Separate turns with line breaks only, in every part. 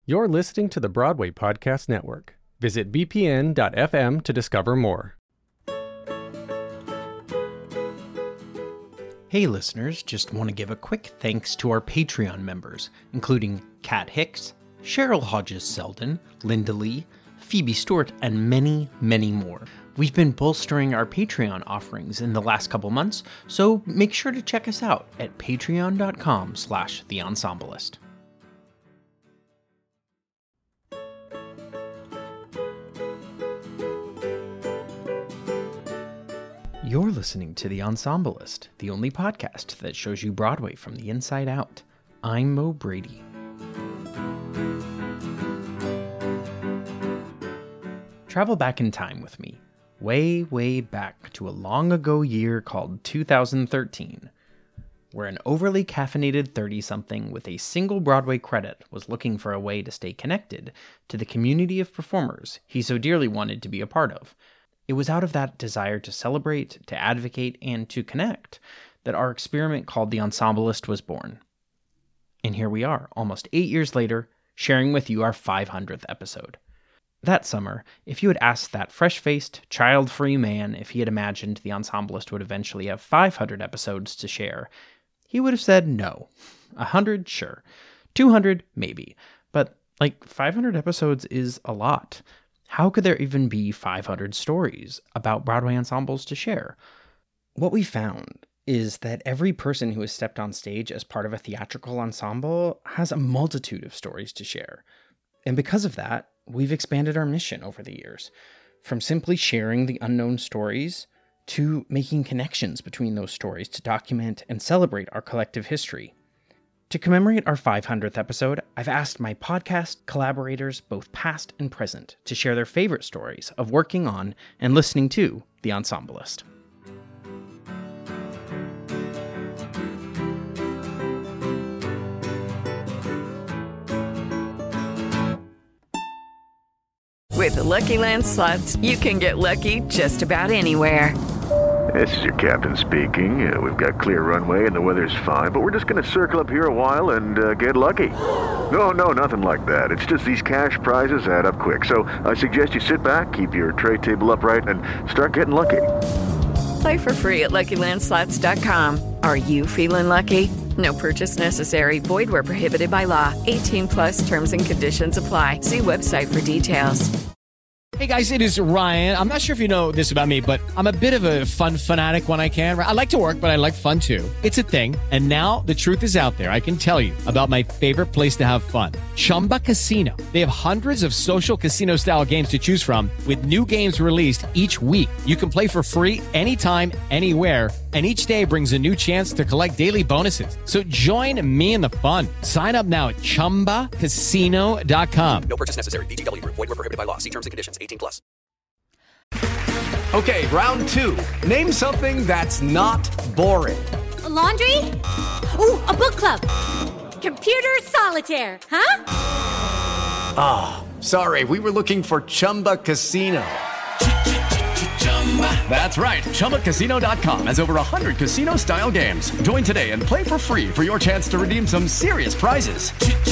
You're listening to the Broadway Podcast Network. Visit bpn.fm to discover more.
Hey listeners, just want to give a quick thanks to our Patreon members, including Kat Hicks, Cheryl Hodges-Selden, Linda Lee, Phoebe Stewart, and many, many more. We've been bolstering our Patreon offerings in the last couple months, so make sure to check us out at patreon.com/theensemblist. You're listening to The Ensemblist, the only podcast that shows you Broadway from the inside out. I'm Mo Brady. Travel back in time with me, way back to a long ago year called 2013, where an overly caffeinated 30-something with a single Broadway credit was looking for a way to stay connected to the community of performers he so dearly wanted to be a part of. It was out of that desire to celebrate, to advocate, and to connect that our experiment called The Ensemblist was born. And here we are, almost 8 years later, sharing with you our 500th episode. That summer, if you had asked that fresh-faced, child-free man if he had imagined The Ensemblist would eventually have 500 episodes to share, he would have said no. 100, sure. 200, maybe. But, 500 episodes is a lot. How could there even be 500 stories about Broadway ensembles to share? What we found is that every person who has stepped on stage as part of a theatrical ensemble has a multitude of stories to share. And because of that, we've expanded our mission over the years, from simply sharing the unknown stories to making connections between those stories to document and celebrate our collective history. To commemorate our 500th episode, I've asked my podcast collaborators, both past and present, to share their favorite stories of working on and listening to The Ensemblist.
With the Lucky Land Slots, you can get lucky just about anywhere.
This is your captain speaking. We've got clear runway and the weather's fine, but we're just going to circle up here a while and get lucky. No, nothing like that. It's just these cash prizes add up quick. So I suggest you sit back, keep your tray table upright, and start getting lucky.
Play for free at LuckyLandSlots.com. Are you feeling lucky? No purchase necessary. Void where prohibited by law. 18+ terms and conditions apply. See website for details.
Hey guys, it is Ryan. I'm not sure if you know this about me, but I'm a bit of a fun fanatic when I can. I like to work, but I like fun too. It's a thing. And now the truth is out there. I can tell you about my favorite place to have fun. Chumba Casino. They have hundreds of social casino style games to choose from with new games released each week. You can play for free anytime, anywhere. And each day brings a new chance to collect daily bonuses. So join me in the fun. Sign up now at ChumbaCasino.com.
No purchase necessary. VGW Group. Void where prohibited by law. See terms and conditions. 18+.
Okay, round two. Name something that's not boring.
A laundry? Ooh, a book club. Computer solitaire, huh?
Ah, sorry. We were looking for Chumba Casino. That's right. ChumbaCasino.com has over 100 casino-style games. Join today and play for free for your chance to redeem some serious prizes.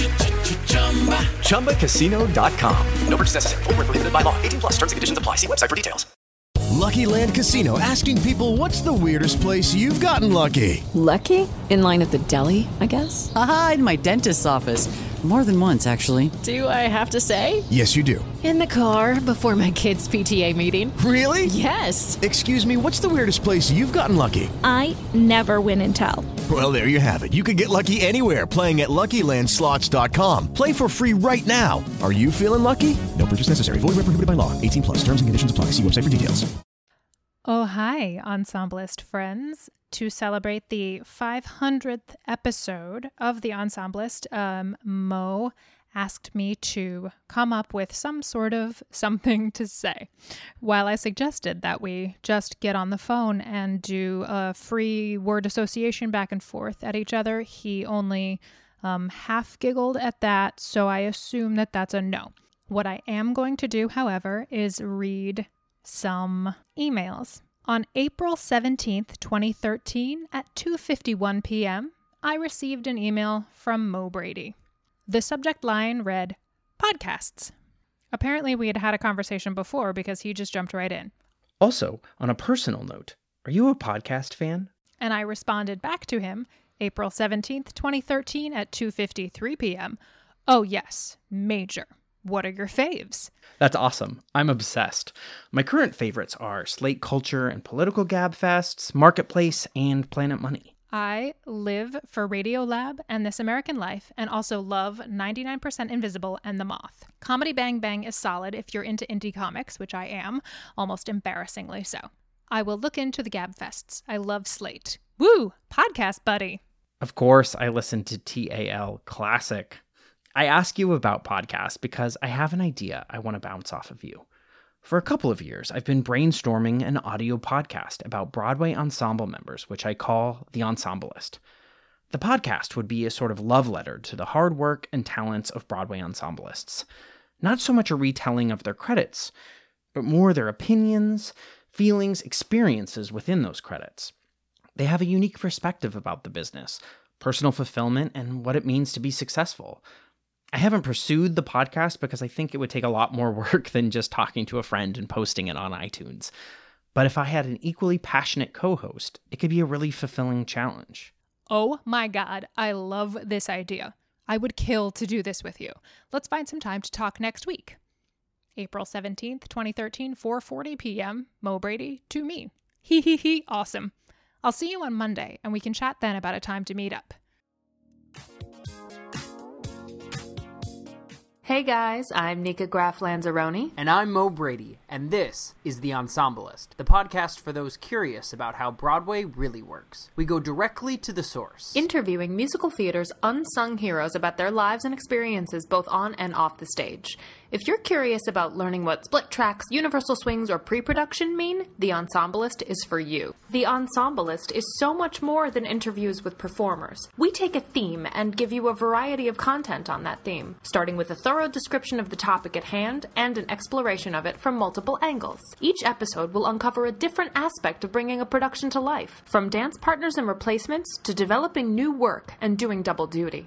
ChumbaCasino.com.
No purchase necessary. Void where prohibited by law. 18+. Terms and conditions apply. See website for details.
Lucky Land Casino, asking people, what's the weirdest place you've gotten lucky?
Lucky? In line at the deli, I guess?
Aha, in my dentist's office. More than once, actually.
Do I have to say?
Yes, you do.
In the car before my kids' PTA meeting.
Really?
Yes.
Excuse me, what's the weirdest place you've gotten lucky?
I never win and tell.
Well, there you have it. You can get lucky anywhere, playing at LuckyLandSlots.com. Play for free right now. Are you feeling lucky? No purchase necessary. Void where prohibited by law. 18+. Terms and conditions apply. See website for details.
Oh, hi, Ensemblist friends. To celebrate the 500th episode of The Ensemblist, Mo asked me to come up with some sort of something to say. While I suggested that we just get on the phone and do a free word association back and forth at each other, he only half giggled at that, so I assume that that's a no. What I am going to do, however, is read some emails. On April 17th, 2013, at 2:51 p.m., I received an email from Mo Brady. The subject line read, podcasts. Apparently, we had had a conversation before because he just jumped right in.
Also, on a personal note, are you a podcast fan?
And I responded back to him April 17th, 2013 at 2:53 p.m. Oh yes, major. What are your faves?
That's awesome. I'm obsessed. My current favorites are Slate Culture and Political Gabfests, Marketplace, and Planet Money.
I live for Radiolab and This American Life, and also love 99% Invisible and The Moth. Comedy Bang Bang is solid if you're into indie comics, which I am, almost embarrassingly so. I will look into the Gabfests. I love Slate. Woo! Podcast buddy.
Of course, I listen to TAL Classic. I ask you about podcasts because I have an idea I want to bounce off of you. For a couple of years, I've been brainstorming an audio podcast about Broadway ensemble members, which I call The Ensemblist. The podcast would be a sort of love letter to the hard work and talents of Broadway ensemblists. Not so much a retelling of their credits, but more their opinions, feelings, experiences within those credits. They have a unique perspective about the business, personal fulfillment, and what it means to be successful. I haven't pursued the podcast because I think it would take a lot more work than just talking to a friend and posting it on iTunes. But if I had an equally passionate co-host, it could be a really fulfilling challenge.
Oh my God, I love this idea. I would kill to do this with you. Let's find some time to talk next week. April 17th, 2013, 4:40 p.m., Mo Brady to me. He, awesome. I'll see you on Monday, and we can chat then about a time to meet up.
Hey guys, I'm Nika Graf Lanzaroni.
And I'm Mo Brady, and this is The Ensemblist, the podcast for those curious about how Broadway really works. We go directly to the source.
Interviewing musical theater's unsung heroes about their lives and experiences both on and off the stage. If you're curious about learning what split tracks, universal swings, or pre-production mean, The Ensemblist is for you. The Ensemblist is so much more than interviews with performers. We take a theme and give you a variety of content on that theme, starting with a thorough description of the topic at hand and an exploration of it from multiple angles. Each episode will uncover a different aspect of bringing a production to life, from dance partners and replacements to developing new work and doing double duty.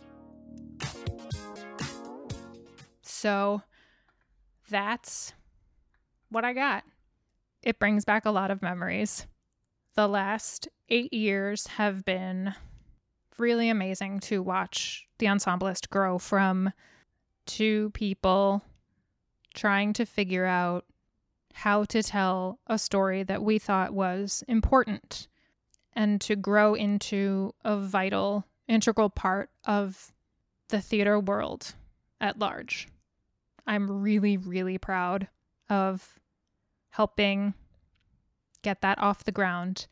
So that's what I got. It brings back a lot of memories. The last 8 years have been really amazing to watch The Ensemblist grow from two people trying to figure out how to tell a story that we thought was important and to grow into a vital, integral part of the theater world at large. I'm really, really proud of helping get that off the ground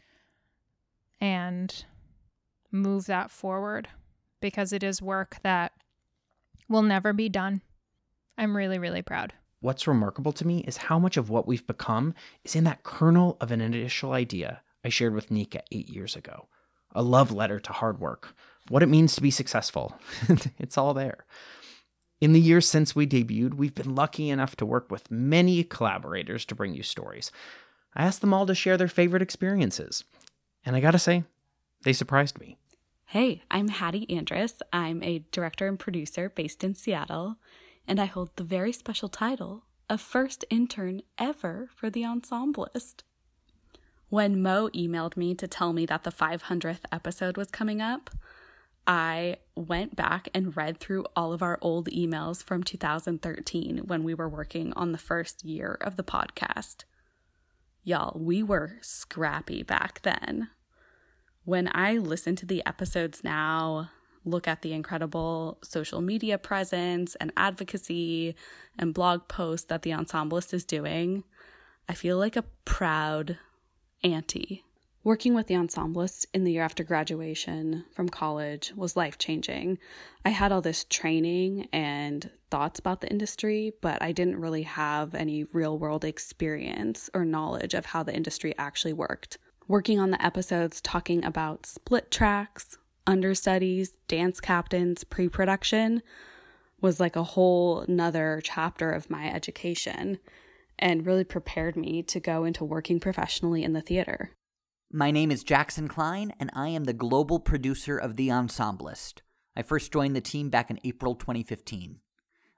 and move that forward because it is work that will never be done. I'm really, really proud.
What's remarkable to me is how much of what we've become is in that kernel of an initial idea I shared with Nika 8 years ago. A love letter to hard work, what it means to be successful. It's all there. In the years since we debuted, we've been lucky enough to work with many collaborators to bring you stories. I asked them all to share their favorite experiences. And I gotta say, they surprised me.
Hey, I'm Hattie Andrus. I'm a director and producer based in Seattle, and I hold the very special title of first intern ever for The Ensemblist. When Mo emailed me to tell me that the 500th episode was coming up, I went back and read through all of our old emails from 2013 when we were working on the first year of the podcast. Y'all, we were scrappy back then. When I listen to the episodes now, look at the incredible social media presence and advocacy and blog posts that The Ensemblist is doing, I feel like a proud auntie. Working with The Ensemblist in the year after graduation from college was life-changing. I had all this training and thoughts about the industry, but I didn't really have any real-world experience or knowledge of how the industry actually worked. Working on the episodes talking about split tracks, understudies, dance captains, pre-production was like a whole nother chapter of my education and really prepared me to go into working professionally in the theater.
My name is Jackson Klein, and I am the global producer of The Ensemblist. I first joined the team back in April 2015.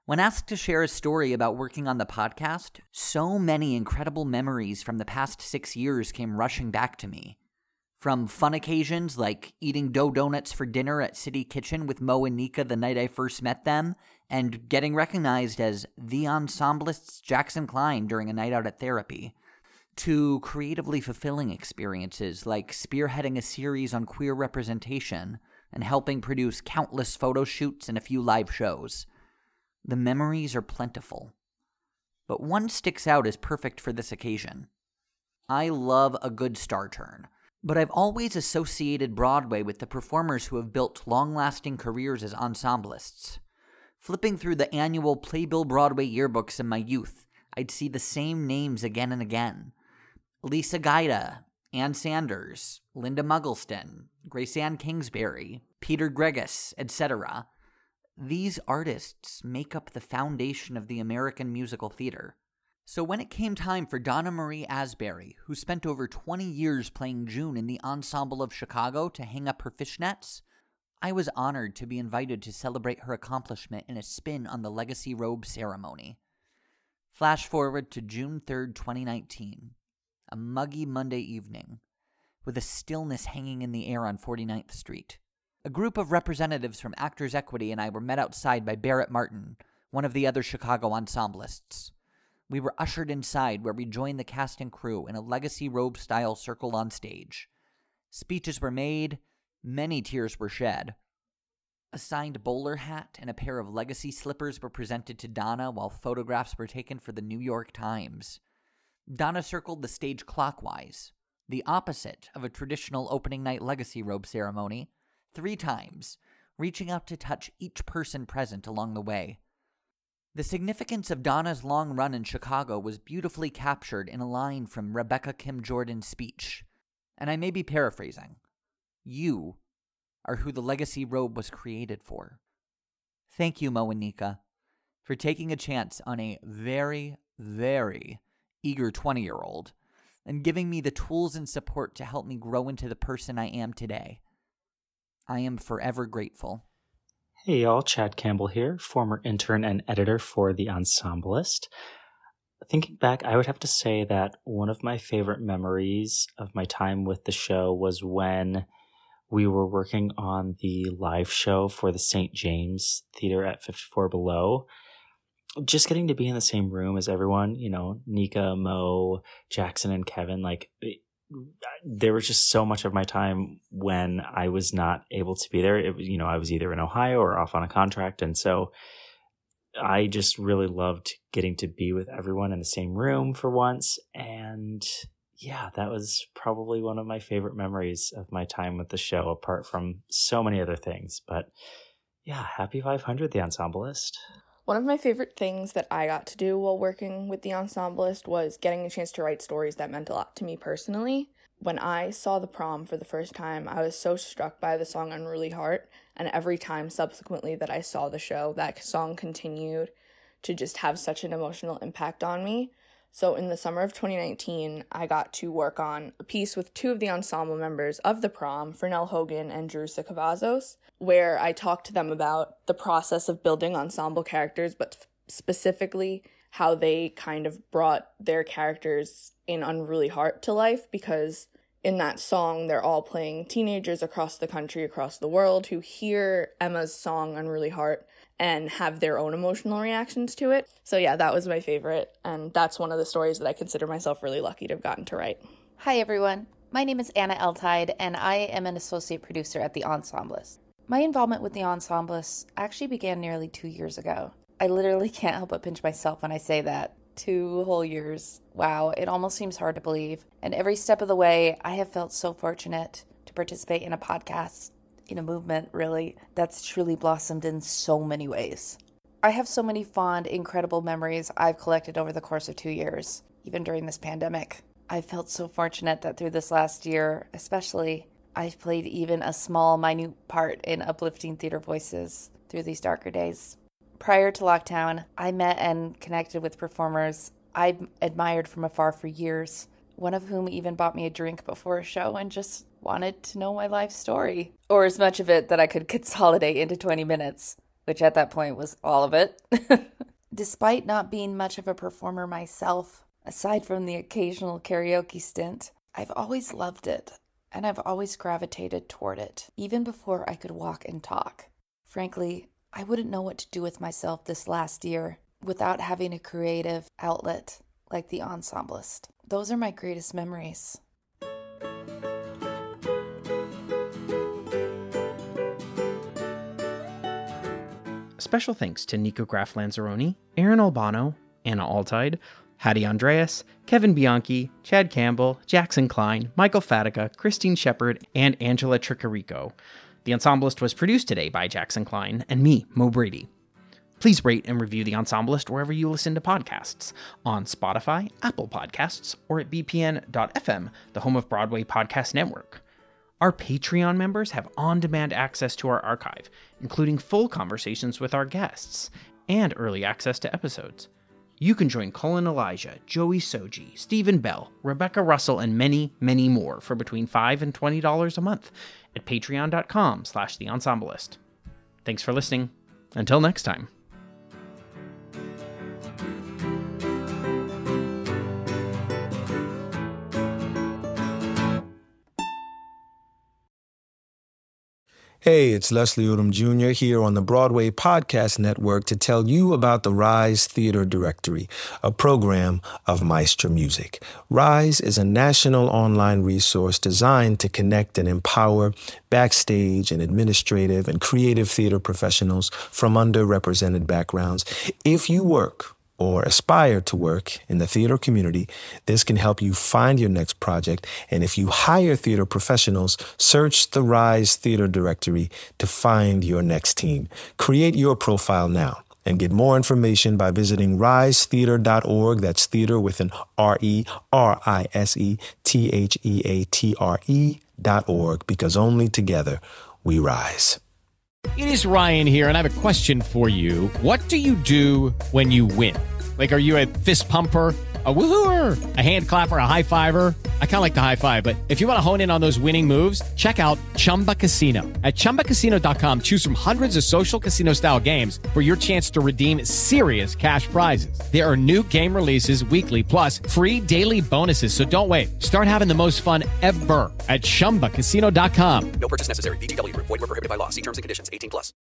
When asked to share a story about working on the podcast, so many incredible memories from the past 6 years came rushing back to me. From fun occasions like eating dough donuts for dinner at City Kitchen with Mo and Nika the night I first met them, and getting recognized as the ensemblist's Jackson Klein during a night out at therapy, to creatively fulfilling experiences like spearheading a series on queer representation and helping produce countless photo shoots and a few live shows. The memories are plentiful, but one sticks out as perfect for this occasion. I love a good star turn, but I've always associated Broadway with the performers who have built long-lasting careers as ensemblists. Flipping through the annual Playbill Broadway yearbooks in my youth, I'd see the same names again and again. Lisa Gaida, Ann Sanders, Linda Muggleston, Grace Ann Kingsbury, Peter Gregus, etc. These artists make up the foundation of the American musical theater. So when it came time for Donna Marie Asbury, who spent over 20 years playing June in the Ensemble of Chicago, to hang up her fishnets, I was honored to be invited to celebrate her accomplishment in a spin on the Legacy Robe ceremony. Flash forward to June 3rd, 2019, a muggy Monday evening, with a stillness hanging in the air on 49th Street. A group of representatives from Actors Equity and I were met outside by Barrett Martin, one of the other Chicago ensemblists. We were ushered inside, where we joined the cast and crew in a Legacy Robe-style circle on stage. Speeches were made, many tears were shed. A signed bowler hat and a pair of Legacy slippers were presented to Donna, while photographs were taken for the New York Times. Donna circled the stage clockwise, the opposite of a traditional opening night Legacy Robe ceremony, 3 times, reaching out to touch each person present along the way. The significance of Donna's long run in Chicago was beautifully captured in a line from Rebecca Kim Jordan's speech, and I may be paraphrasing. You are who the Legacy Robe was created for. Thank you, Mo and Nika, for taking a chance on a very, very eager 20-year-old and giving me the tools and support to help me grow into the person I am today. I am forever grateful.
Hey y'all, Chad Campbell here, former intern and editor for The Ensemblist. Thinking back, I would have to say that one of my favorite memories of my time with the show was when we were working on the live show for the St. James Theater at 54 Below. Just getting to be in the same room as everyone, Nika, Mo, Jackson, and Kevin, there was just so much of my time when I was not able to be there. It was, I was either in Ohio or off on a contract. And so I just really loved getting to be with everyone in the same room for once. And yeah, that was probably one of my favorite memories of my time with the show, apart from so many other things. But yeah, happy 500, The Ensemblist.
One of my favorite things that I got to do while working with The Ensemblist was getting a chance to write stories that meant a lot to me personally. When I saw The Prom for the first time, I was so struck by the song Unruly Heart, and every time subsequently that I saw the show, that song continued to just have such an emotional impact on me. So in the summer of 2019, I got to work on a piece with 2 of the ensemble members of The Prom, Fernell Hogan and Jerusha Cavazos, where I talked to them about the process of building ensemble characters, but specifically how they kind of brought their characters in Unruly Heart to life, because in that song, they're all playing teenagers across the country, across the world, who hear Emma's song Unruly Heart and have their own emotional reactions to it. So yeah, that was my favorite, and that's one of the stories that I consider myself really lucky to have gotten to write.
Hi everyone, my name is Anna Eltide, and I am an associate producer at The Ensemblist. My involvement with The Ensemblist actually began nearly 2 years ago. I literally can't help but pinch myself when I say that. 2 whole years. Wow, it almost seems hard to believe. And every step of the way, I have felt so fortunate to participate in a podcast, in a movement, really, that's truly blossomed in so many ways. I have so many fond, incredible memories I've collected over the course of 2 years, even during this pandemic. I felt so fortunate that through this last year, especially, I've played even a small, minute part in uplifting theater voices through these darker days. Prior to lockdown, I met and connected with performers I've admired from afar for years, one of whom even bought me a drink before a show and just wanted to know my life story, or as much of it that I could consolidate into 20 minutes. which at that point was all of it. Despite not being much of a performer myself, aside from the occasional karaoke stint, I've always loved it, and I've always gravitated toward it, even before I could walk and talk. Frankly, I wouldn't know what to do with myself this last year without having a creative outlet like The Ensemblist. Those are my greatest memories.
Special thanks to Nico Graf Lanzaroni, Aaron Albano, Anna Altaid, Hattie Andreas, Kevin Bianchi, Chad Campbell, Jackson Klein, Michael Fatica, Christine Shepard, and Angela Tricarico. The Ensemblist was produced today by Jackson Klein and me, Mo Brady. Please rate and review The Ensemblist wherever you listen to podcasts, on Spotify, Apple Podcasts, or at bpn.fm, the home of Broadway Podcast Network. Our Patreon members have on-demand access to our archive, including full conversations with our guests, and early access to episodes. You can join Colin Elijah, Joey Soji, Stephen Bell, Rebecca Russell, and many, many more for between $5 and $20 a month at patreon.com/The Ensemblist. Thanks for listening. Until next time.
Hey, it's Leslie Odom Jr. here on the Broadway Podcast Network to tell you about the Rise Theater Directory, a program of Maestra Music. Rise is a national online resource designed to connect and empower backstage and administrative and creative theater professionals from underrepresented backgrounds. If you work or aspire to work in the theater community, this can help you find your next project. And if you hire theater professionals, search the Rise Theater Directory to find your next team. Create your profile now and get more information by visiting risetheater.org. That's theater with an RISETHEATRE.org, because only together we rise.
It is Ryan here, and I have a question for you. What do you do when you win? Like, are you a fist pumper, a woohooer, a hand clapper, a high fiver? I kind of like the high five, but if you want to hone in on those winning moves, check out Chumba Casino. At ChumbaCasino.com, choose from hundreds of social casino-style games for your chance to redeem serious cash prizes. There are new game releases weekly, plus free daily bonuses. So don't wait. Start having the most fun ever at ChumbaCasino.com.
No purchase necessary. VGW Group. Void where prohibited by law. See terms and conditions. 18+.